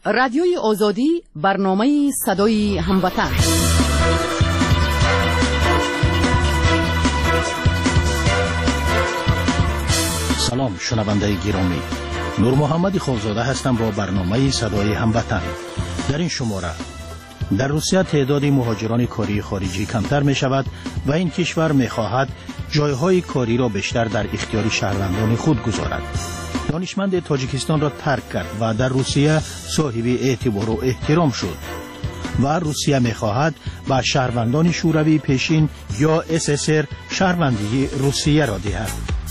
رادیوی آزادی برنامه صدای هموطن. سلام شنونده گرامی، نور محمد خوزاده هستم با برنامه صدای هموطن. در این شماره در روسیه تعداد مهاجران کاری خارجی کمتر می شود و این کشور می خواهد جایهای کاری را بیشتر در اختیار شهروندان خود گذارد. دانشمند تاجیکستان را ترک کرد و در روسیه صاحب اعتبار و احترام شد و روسیه می خواهد به شهروندان شوروی پیشین یا SSR شهروندی روسیه را دهد.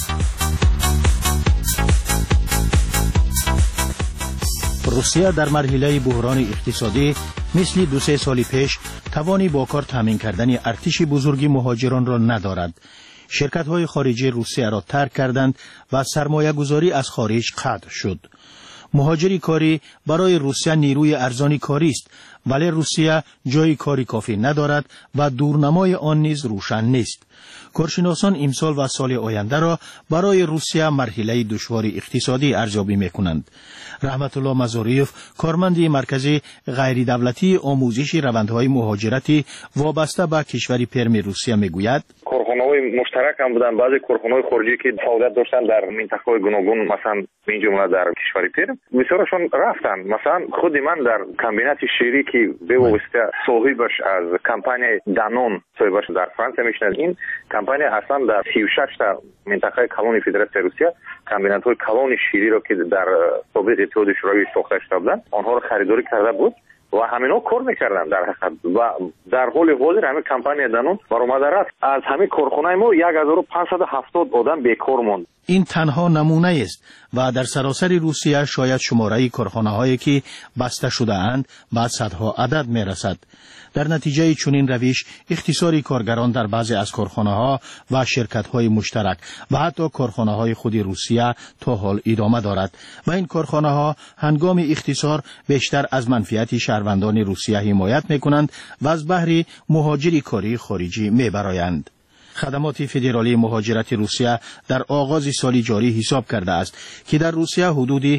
روسیه در مرحله بحران اقتصادی مثل 2-3 سال پیش توانی با کار تامین کردن ارتش بزرگ مهاجران را ندارد. شرکت‌های خارجی روسیه را ترک کردند و سرمایه گذاری از خارج قطع شد. مهاجری کاری برای روسیه نیروی ارزانی کاری است، ولی روسیه جای کاری کافی ندارد و دورنمای آن نیز روشن نیست. کارشناسان امسال و سال آینده را برای روسیه مرحله دشوار اقتصادی ارزیابی می‌کنند. رحمت الله مزاریف، کارمند مرکز غیر دولتی آموزش روندهای مهاجرتی وابسته به کشور پرم روسیه میگوید: کارخانه‌های مشترک هم بودن. بعضی کارخانه‌های خارجی که فعالیت داشتن در منطقه‌های گوناگون، مثلا این جمله در کشور پرم، بسیارشون رفتن. مثلا خود من در کمبینات شیری که به واسطه صاحبش از کمپانی دانون صاحبش در فرانسه میشنه، این کمپانی اصلا در 36 تا منطقه کلونی فدراسیون روسیه کمبینات‌های کلون شیری را که در سابق اتحاد شوروی ساخته شده بودند آنها را خریداری کرده بود و همینا کار میکردن در حقیقت. و در حال حاضر همین کمپانی دانون برآمده رفت. از همین کارخانه ما 1570 آدم بیکار ماند. این تنها نمونه است و در سراسر روسیه شاید شماره کارخانه‌هایی که بسته شده اند به صدها عدد میرسد. در نتیجه چنین روش اختصاری کارگران در بعضی از کارخانه‌ها و شرکت‌های مشترک و حتی کارخانه‌های خود روسیه تا حال ادامه دارد و این کارخانه‌ها هنگام اختصار بیشتر از منفعت شهروندان روسیه حمایت می‌کنند و از بهره مهاجری کاری خارجی می‌برآیند. خدمات فدرالی مهاجرت روسیه در آغاز سال جاری حساب کرده است که در روسیه حدود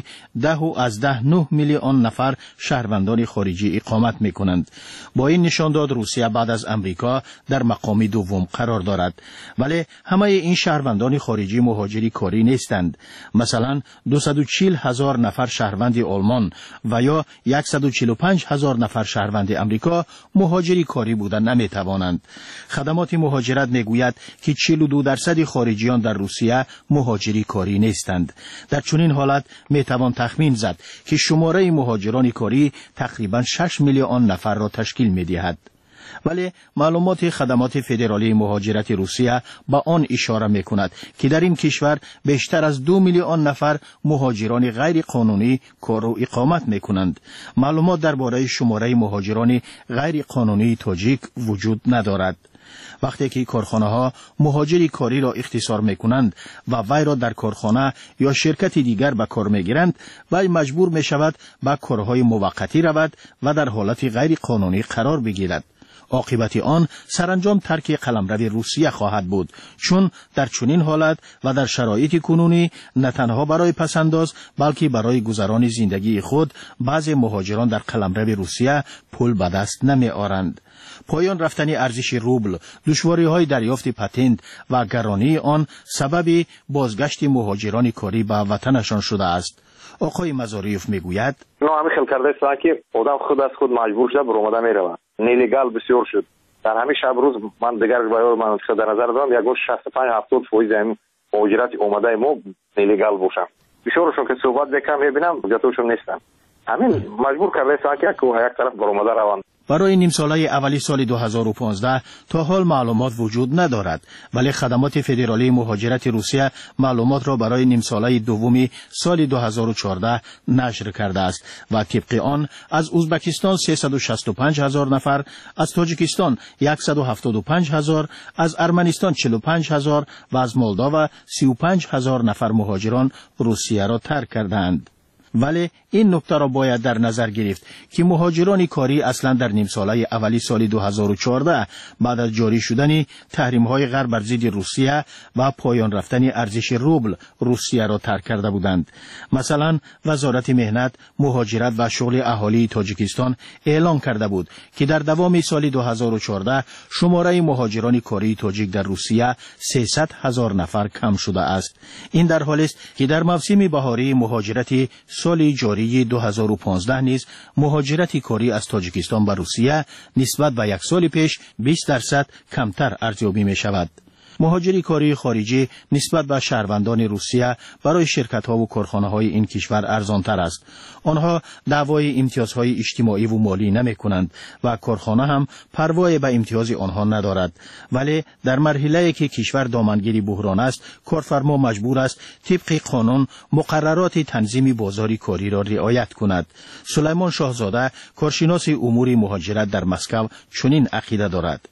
10.9 میلیون نفر شهروندان خارجی اقامت می‌کنند. با این نشانداد روسیه بعد از امریکا در مقام دوم قرار دارد، ولی همه این شهروندان خارجی مهاجری کاری نیستند. مثلا 240,000 نفر شهروند آلمان و یا 145,000 نفر شهروند امریکا مهاجری کاری بودن نمی‌توانند. خدمات مهاجرت میگوید که 42% خارجیان در روسیه مهاجری کاری نیستند. در چنین حالت میتوان تخمین زد که شماره مهاجران کاری تقریبا 6 میلیون نفر را تشکیل میدهد. ولی معلومات خدمات فدرالی مهاجرت روسیه با آن اشاره میکند که در این کشور بیشتر از 2 میلیون نفر مهاجران غیر قانونی کار و اقامت میکنند. معلومات درباره شماره مهاجران غیر قانونی تاجیک وجود ندارد. وقتی که کارخانه‌ها مهاجری کاری را اختصار می‌کنند و وی را در کارخانه یا شرکت دیگر به کار می‌گیرند، وی مجبور می‌شود به کارهای موقتی رود و در حالت غیر قانونی قرار بگیرد. عاقبت آن سرانجام ترک قلمرو روسیه خواهد بود، چون در چنین حالت و در شرایط کنونی نه تنها برای پسنداز بلکه برای گذران زندگی خود بعضی مهاجران در قلمرو روسیه پول به دست نمی‌آورند. پایان رفتن ارزش روبل، دشواری‌های دریافت پتنت و گرانی آن سبب بازگشت مهاجران کاری به وطنشان شده است. آقای مزاریف میگوید: همین خیلی کرده است که آدم خود از خود مجبور شده برآمده میرود. نیلیگال بسیار شد. در همین شب روز من دیگر بیار من در نظر دارم 65-70% همین مهاجرت اومده ما نیلیگال باشن. بسیارشون که صحبت بکنم میبینم جاتوشون نیستن. همین مجبور کرده است که یک طرف برآمده روند. برای نیم ساله اولی سال 2015 تا حال معلومات وجود ندارد، ولی خدمات فدرالی مهاجرت روسیه معلومات را برای نیم ساله دومی سال 2014 نشر کرده است و طبق آن از ازبکستان 365,000 نفر، از تاجیکستان 175,000، از ارمنستان 45,000 و از مولداوا 35,000 نفر مهاجران روسیه را ترک کردند. ولی این نکته را باید در نظر گرفت که مهاجران کاری اصلا در نیم ساله اولی سال 2014 بعد از جاری شدن تحریم‌های غرب بر ضد روسیه و پایان رفتن ارزش روبل روسیه را ترک کرده بودند. مثلا وزارت مهنت، مهاجرت و شغل اهالی تاجیکستان اعلام کرده بود که در دوام سال 2014 شماره مهاجران کاری تاجیک در روسیه 300,000 نفر کم شده است. این در حالی است که در موسم بهاری مهاجرت سال جاری 2015 نیز مهاجرت کاری از تاجیکستان به روسیه نسبت به یک سال پیش 20% کمتر ارزیابی می شود. مهاجری کاری خارجی نسبت به شهروندان روسیه برای شرکت‌ها و کارخانه‌های این کشور ارزان‌تر است. آنها دعوای امتیازهای اجتماعی و مالی نمی‌کنند و کارخانه هم پروایی به امتیاز آنها ندارد. ولی در مرحله‌ای که کشور دامنگیر بحران است، کارفرما مجبور است طبق قانون مقررات تنظیم بازار کاری را رعایت کند. سلیمان شاهزاده، کارشناس امور مهاجرت در مسکو، چنین عقیده دارد.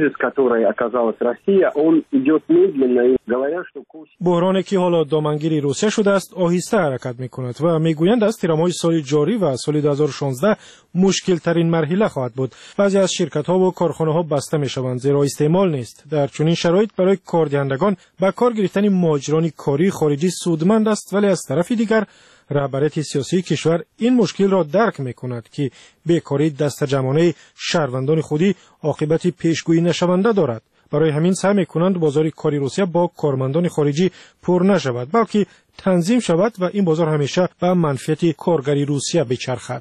بحرانی که حالا دامنگیر روسیه شده است آهسته حرکت می‌کند و میگویند از تیرمای سال جاری و سال 2016 مشکل ترین مرحله خواهد بود. بعضی از شرکت‌ها و کارخانه‌ها بسته می‌شوند زیرا استعمال نیست. در چنین شرایط برای کاردهندگان به کار گرفتن مهاجران کاری خارجی سودمند است، ولی از طرف دیگر رهبریت سیاسی کشور این مشکل را درک می‌کند که بیکاری دستجمعانه شهروندان خودی عاقبت پیشگویی نشونده دارد. برای همین سعی می‌کنند بازار کاری روسیه با کارمندان خارجی پر نشود، بلکه تنظیم شود و این بازار همیشه به منفعت کارگری روسیه بچرخد.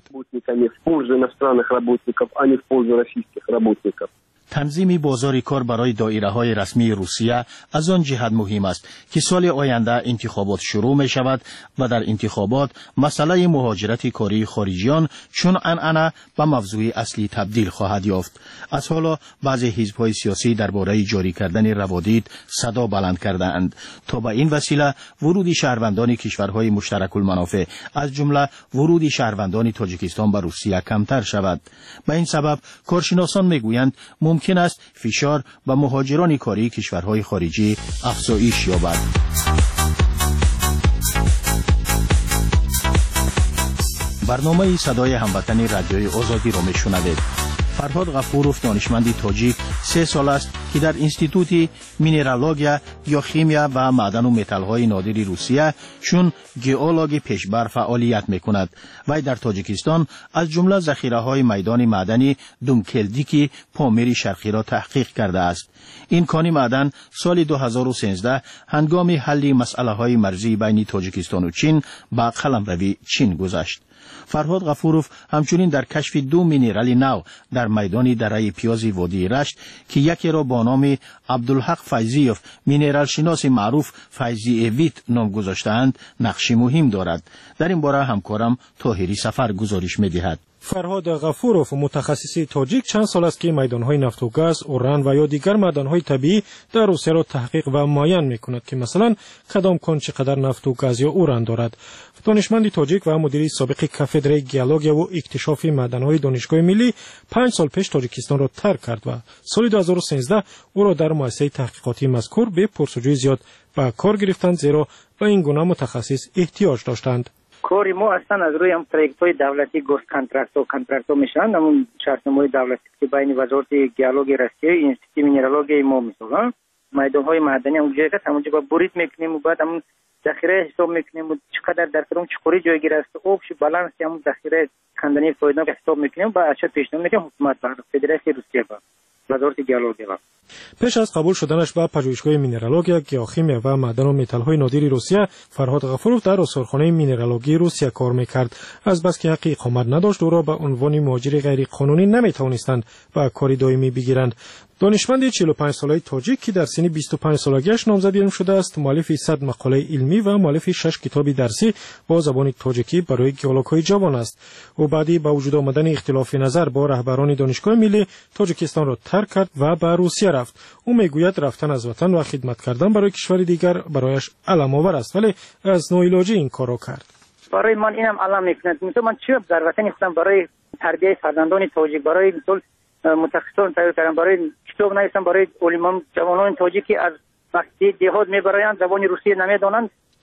تنظیم بازار کار برای دایره‌های رسمی روسیه از آن جهت مهم است که سال آینده انتخابات شروع می شود و در انتخابات مسئله مهاجرت کاری خارجیان چون عنعنه به موضوع اصلی تبدیل خواهد یافت. از حالا بعضی حزب‌های سیاسی درباره جاری کردن روادید صدا بلند کرده‌اند تا به این وسیله ورود شهروندان کشورهای مشترک المنافع از جمله ورود شهروندان تاجیکستان به روسیه کمتر شود. به این سبب کارشناسان میگویند ممکن است فشار به مهاجران کاری کشورهای خارجی افزایش یابد. برنامه صدای هموطن رادیوی آزادی را میشنوید. فرهاد غفورов دانشمندی تاجیک 3 سال است که در انستیتوت مینرالوژیا یا شیمیا و معدن و متال‌های نادر روسیه چون گئولوگ پیشبر فعالیت می‌کند. وی در تاجیکستان از جمله ذخیره‌های میدان معدنی دومکلدیکی پامیر شرقی را تحقیق کرده است. این کان معدن سال 2013 هنگام حل مسئله‌های مرزی بین تاجیکستان و چین به قلمروی چین گذشت. فرهاد غفورов همچنین در کشف 2 مینرال نو در میدان دره پیاز وادی رشت که یکی را با نام عبدالحق فیضیوف مینرال شناس معروف فیضی ویت نام گذاشته‌اند نقش مهم دارد. در این باره همکارم طاهری سفر گزارش می‌دهد. فرهاد غفورov متخصص تاجیک چند سال است که میدان‌های نفت و گاز، اوران و یا دیگر معدن‌های طبیعی در روسیه را تحقیق و معاین می‌کند که مثلا کدام کان چقدر نفت و گاز یا اوران دارد. دانشمند تاجیک و مدیر سابق کافدره گئولوژیا و اکتشاف معدن‌های دانشگاه ملی 5 سال پیش تاجیکستان را ترک کرد و سال 2013 او را در مؤسسه تحقیقاتی مذکور به پرسجوی زیاد به کار گرفتند زیرا به این گونه متخصص احتیاج داشتند. کاری ما اصلا از روی هم پروژه‌های دولتی گفت کانترکت میشن، همون شرطنامه‌های دولتی که بین وزارت گئولوژی روسیه انستیتوت مینرالوژی ما میسازن میدان‌های معدنی اونجا که همونجا با بریت میکنیم و بعد همون ذخیره حساب میکنیم و چقدر در کدوم چقوری جایگیر است آبش بالانس همون ذخیره کندنی فایده حساب میکنیم با اچ پیشنهاد میکنیم حکومت با فدراسیون روسیه با وزارت گئولوژی. پیش از قبول شدنش به پژوهشگاه مینرالوژیا، گیاه‌شیمیا و معدن و متال‌های نادر روسیه، فرهاد غفورov در آثارخانه مینرالوژی روسیه کار می‌کرد. از بس که حق اقامت نداشت او را به عنوان مهاجر غیر قانونی نمی‌توانستند و کاری دائمی بگیرند. دانشمند 45 ساله تاجیک که در سن 25 سالگیش نامزد علم شده است، مؤلف 100 مقاله علمی و مؤلف 6 کتاب درسی با زبان تاجیکی برای گئولوگ‌های جوان است. او بعدی با وجود آمدن اختلاف نظر با رهبران دانشگاه ملی تاجیکستان را ترک کرد و به روسیه رفت. او میگوید رفتن از وطن و خدمت کردن برای کشور دیگر برایش علم آور است، ولی از ناعلاجی این کارو کرد. برای من اینم علم میکند. مثلا من چی در وطن هستم برای تربیت فرزندان تاجیک، برای مثلا متخصصان تایید کردن، برای کتاب نوشتن برای علمان جوانان تاجیکی از وقتی دهات میبرایند زبان روسی نمیدانند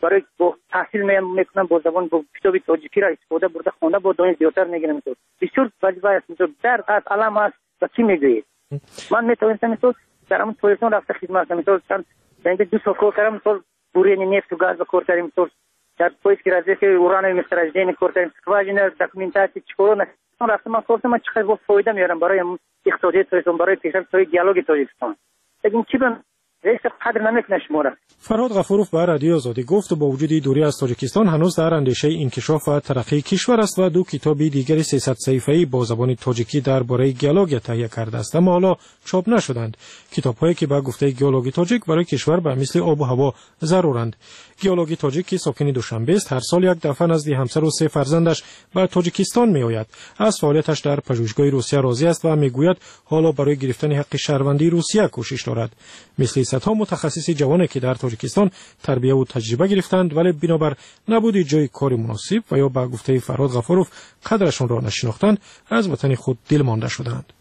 برای تحصیل میکنن با زبان با کتاب تاجیکی را استفاده برده خونده با دانش زیادتر میگیرن. تو بسیار وظیفه است. تو در از علم است و چی میگویید؟ من میتونستم تو در همون پلیسون رفته خدمت کنم. تو در 2 سال کار کردم. تو بورینی نفت و گاز و کار کردیم. تو در پلیس که رازی که اوران مستراجدین کار کردیم. واجن داکومنتاسی چیکار نکنم. رفتم من کارم چقدر با فایده میارم برای اقتصادی توریسم، برای پیشرفت دیالوگ تاجیکستان. لیکن چی بن رئیس قدر نمیکنه شماره. فرهاد غفوروف به رادیو آزادی گفت با وجود دوری از تاجیکستان هنوز در اندیشه انکشاف و ترقی کشور است و 2 کتاب دیگر 300 صفحه‌ای با زبان تاجیکی درباره گیالوگ تهیه کرده است، اما حالا چاپ نشدند. کتاب‌هایی که به گفته گیالوگ تاجیک برای کشور به مثل آب و هوا ضرورند. گیالوگ تاجیک که ساکن دوشنبه است، هر سال یک دفعه نزد همسر و 3 فرزندش به تاجیکستان میآید. از فعالیتش در پژوهشگاه روسیه راضی است و میگوید حالا برای گرفتن حق شهروندی روسیه کوشش دارد. مثل صدها متخصص جوانی که در تاجیکستان تربیت و تجربه گرفتند ولی بنابر نبود جای کار مناسب و یا به گفته فرهاد غفوروف قدرشان را نشناختند، از وطن خود دل مانده شدند.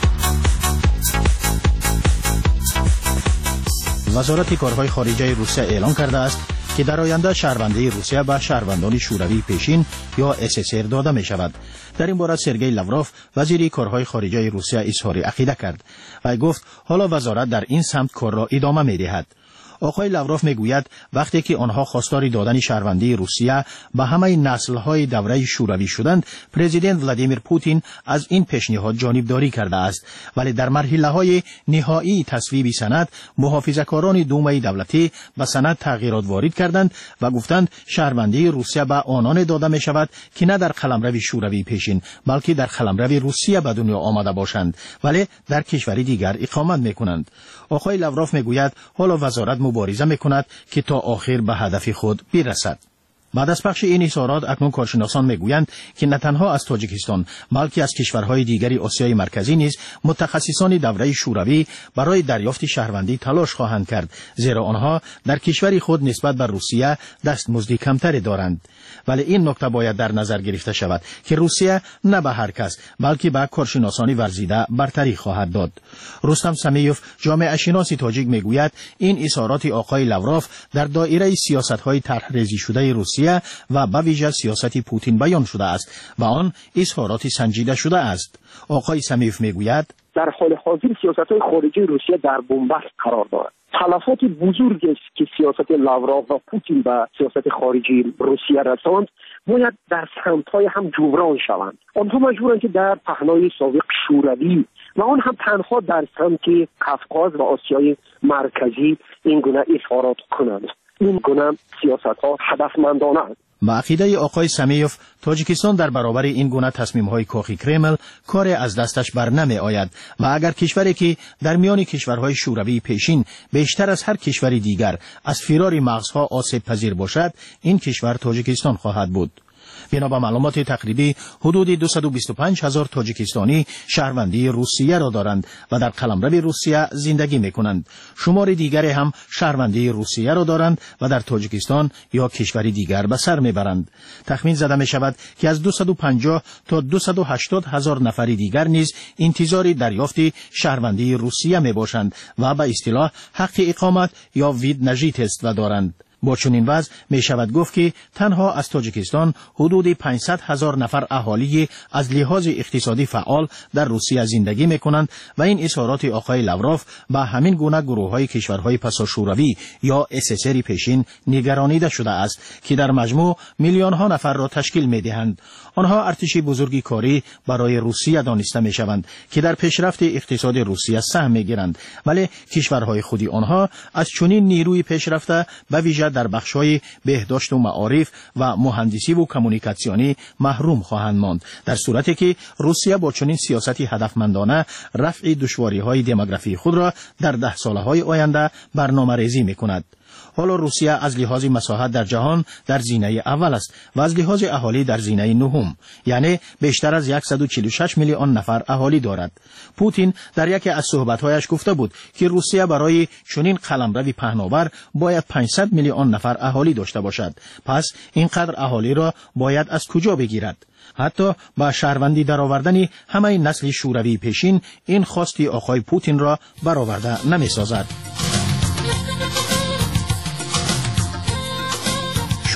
وزارت کارهای خارجه روسیه اعلام کرده است که در آینده شهروندی روسیه به شهروندان شوروی پیشین یا SSR داده می شود. در این باره سرگئی لاوروف وزیر کارهای خارجه روسیه اظهار عقیده کرد و گفت حالا وزارت در این سمت کار را ادامه می دهد. آقای لاوروف میگوید وقتی که آنها خواستار دادن شهروندی روسیه به همه نسل‌های دوره شوروی شدند، پرزیدنت ولادیمیر پوتین از این پیشنهاد جانبداری کرده است، ولی در مرحله‌های نهایی تصویب سند محافظه‌کاران دومه دولتی به سند تغییرات وارد کردند و گفتند شهروندی روسیه به آنان داده می شود که نه در قلمرو شوروی پیشین بلکه در قلمرو روسیه به دنیا آمده باشند ولی در کشوری دیگر اقامت می‌کنند. آقای لاوروف میگوید حالا وزارت مبارزه میکند که تا آخر به هدف خود برسد. بعد از پخش این اظهارات اکنون کارشناسان میگویند که نه تنها از تاجیکستان بلکه از کشورهای دیگری آسیای مرکزی نیز متخصصان دوره شوروی برای دریافت شهروندی تلاش خواهند کرد، زیرا آنها در کشور خود نسبت به روسیه دستمزدی کمتری دارند. ولی این نکته باید در نظر گرفته شود که روسیه نه به هر کس بلکه به کارشناسانی ورزیده برتری خواهد داد. رستم سمیوف جامعه شناس تاجیک میگوید این اظهارات آقای لاوروف در دایره سیاست‌های طرح‌ریزی شده روسیه و به ویژه سیاست پوتین بیان شده است و آن اظهارات سنجیده شده است. آقای سمیوف میگوید در حال حاضر سیاست‌های خارجی روسیه در بنبست قرار دارد. تلفات بزرگی است که سیاست لاوروف و پوتین به سیاست خارجی روسیه رساند باید در سمت‌های هم جبران شوند. آنها مجبورند که در پهنای سابق شوروی و آن هم تنها در سمت قفقاز و آسیای مرکزی این گونه اظهارات کنند. این گونه سیاست‌ها هدفمندانه است. با عقیده آقای سمیوف تاجیکستان در برابر این گونه تصمیم‌های کاخ کرمل کار از دستش بر نمی آید و اگر کشوری که در میان کشورهای شوروی پیشین بیشتر از هر کشور دیگر از فرار مغزها آسیب پذیر باشد، این کشور تاجیکستان خواهد بود. بنا به معلومات تقریبی حدود 225,000 تاجیکستانی شهروندی روسیه را دارند و در قلمرو روسیه زندگی می‌کنند. شمار دیگری هم شهروندی روسیه را دارند و در تاجیکستان یا کشوری دیگر به سر میبرند. تخمین زده می شود که از 250 تا 280,000 نفر دیگر نیز انتظار دریافت شهروندی روسیه می باشند و به اصطلاح حق اقامت یا وید نژیت است و دارند. با چنین وضع می شود گفت که تنها از تاجیکستان حدود 500,000 نفر اهالی از لحاظ اقتصادی فعال در روسیه زندگی می کنند و این اظهارات آقای لاوروف به همین گونه گروه‌های کشورهای پساشوروی یا SSR پیشین نگرانیده شده است که در مجموع میلیون‌ها نفر را تشکیل می دهند. آنها ارتش بزرگی کاری برای روسیه دانسته می شوند که در پیشرفت اقتصاد روسیه سهم می گیرند، ولی کشورهای خودی آنها از چنین نیروی پیشرفته به ویژه در بخش‌های بهداشت و معارف و مهندسی و کمونیکاسیونی محروم خواهند ماند، در صورتی که روسیه با چنین سیاستی هدفمندانه رفع دشواری‌های دموگرافی خود را در 10 سال‌های آینده برنامه‌ریزی می‌کند. حالا روسیه از لحاظ مساحت در جهان در زینه اول است و از لحاظ اهالی در زینه نهم، یعنی بیشتر از 146 میلیون نفر اهالی دارد. پوتین در یکی از صحبت‌هایش گفته بود که روسیه برای چنین قلمرو پهناور باید 500 میلیون نفر اهالی داشته باشد. پس اینقدر اهالی را باید از کجا بگیرد؟ حتی با شهروندی درآوردن همه نسل شوروی پیشین این خواستی آقای پوتین را برآورده نمی‌سازد.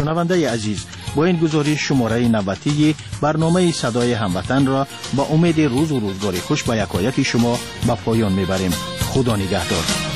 شنونده عزیز، با این گزارش شماره نوبتی برنامه صدای هموطن را با امید روز و روزگار خوش با یکایک شما به پایان میبریم. خدا نگهدار.